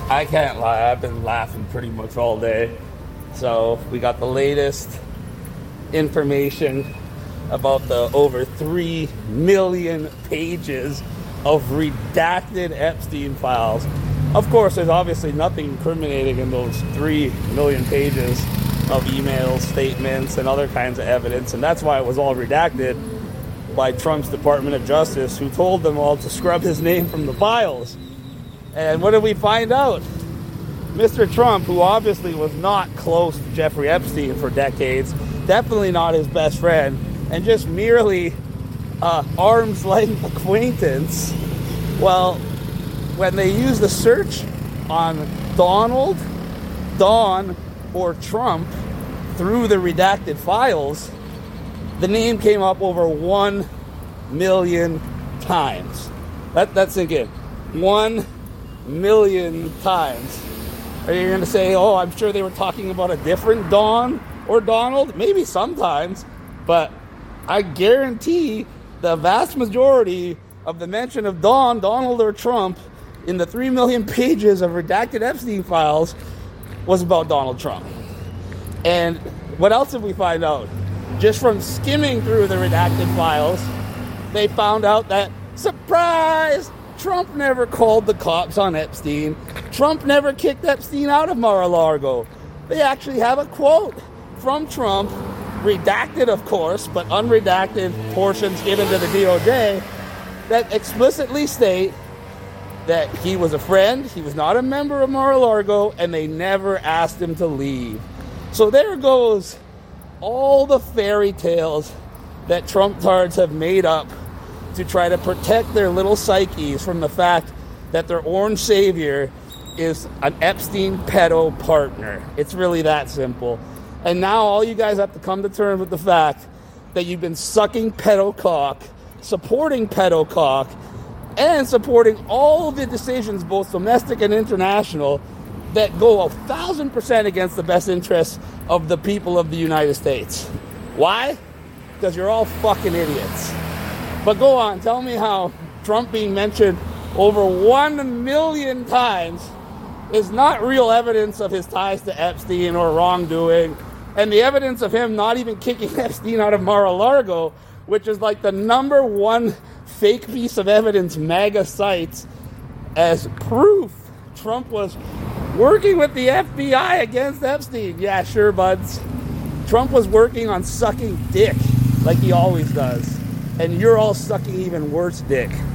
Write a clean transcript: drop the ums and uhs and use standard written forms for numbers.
I can't lie, I've been laughing pretty much all day. So we got the latest information about the over 3 million pages of redacted Epstein files. Of course, there's obviously nothing incriminating in those 3 million pages of emails, statements, and other kinds of evidence, and that's why it was all redacted by Trump's Department of Justice, who told them all to scrub his name from the files. And what did we find out? Mr. Trump, who obviously was not close to Jeffrey Epstein for decades, definitely not his best friend, and just merely arm's length acquaintance, well, when they used the search on Donald, Don, or Trump through the redacted files, the name came up over 1 million times. That's again, 1 million times. Are you going to say, oh, I'm sure they were talking about a different Don or Donald? Maybe sometimes, but I guarantee the vast majority of the mention of Don, Donald, or Trump in the 3 million pages of redacted Epstein files was about Donald Trump. And what else did we find out? Just from skimming through the redacted files, they found out that, surprise, Trump never called the cops on Epstein. Trump never kicked Epstein out of Mar-a-Lago. They actually have a quote from Trump, redacted of course, but unredacted portions given to the DOJ, that explicitly state that he was a friend, he was not a member of Mar-a-Lago, and they never asked him to leave. So there goes all the fairy tales that Trump-tards have made up to try to protect their little psyches from the fact that their orange savior is an Epstein pedo partner. It's really that simple. And now all you guys have to come to terms with the fact that you've been sucking pedo cock, supporting pedo cock, and supporting all of the decisions, both domestic and international, that go 1,000% against the best interests of the people of the United States. Why? Because you're all fucking idiots. But go on, tell me how Trump being mentioned over 1 million times is not real evidence of his ties to Epstein or wrongdoing, and the evidence of him not even kicking Epstein out of Mar-a-Lago, which is like the number one fake piece of evidence MAGA cites as proof Trump was working with the FBI against Epstein. Yeah, sure, buds. Trump was working on sucking dick like he always does. And you're all sucking even worse dick.